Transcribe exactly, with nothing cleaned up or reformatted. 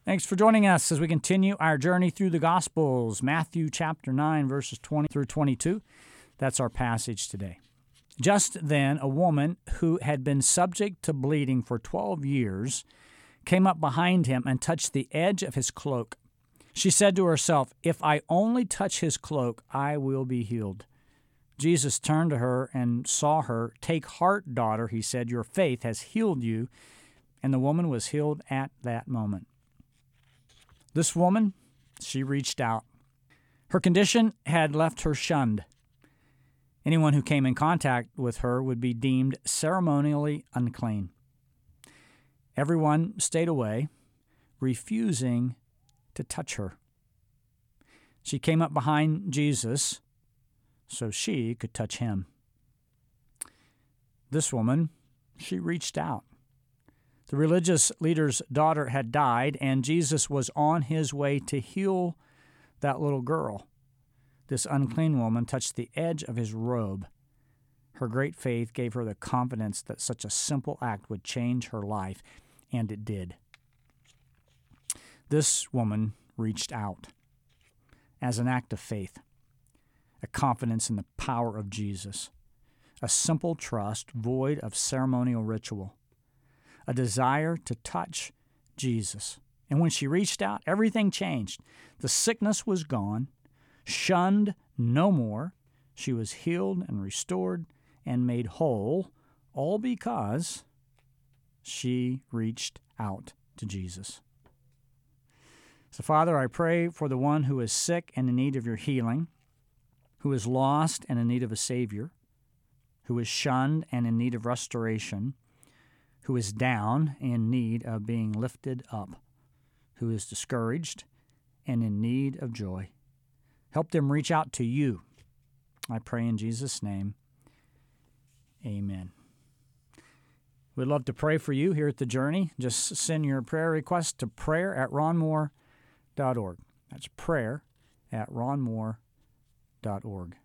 Thanks for joining us as we continue our journey through the Gospels, Matthew chapter nine, verses twenty through twenty-two. That's our passage today. Just then, a woman who had been subject to bleeding for twelve years came up behind him and touched the edge of his cloak. She said to herself, "If I only touch his cloak, I will be healed." Jesus turned to her and saw her. "Take heart, daughter," he said, "your faith has healed you." And the woman was healed at that moment. This woman, she reached out. Her condition had left her shunned. Anyone who came in contact with her would be deemed ceremonially unclean. Everyone stayed away, refusing to touch her. She came up behind Jesus so she could touch him. This woman, she reached out. The religious leader's daughter had died, and Jesus was on his way to heal that little girl. This unclean woman touched the edge of his robe. Her great faith gave her the confidence that such a simple act would change her life, and it did. This woman reached out as an act of faith, a confidence in the power of Jesus, a simple trust void of ceremonial ritual, a desire to touch Jesus. And when she reached out, everything changed. The sickness was gone, shunned no more. She was healed and restored and made whole, all because she reached out to Jesus. So, Father, I pray for the one who is sick and in need of your healing, who is lost and in need of a Savior, who is shunned and in need of restoration, who is down in need of being lifted up, who is discouraged and in need of joy. Help them reach out to you. I pray in Jesus' name. Amen. We'd love to pray for you here at The Journey. Just send your prayer request to prayer at ron moore dot org. That's prayer at ron moore dot org.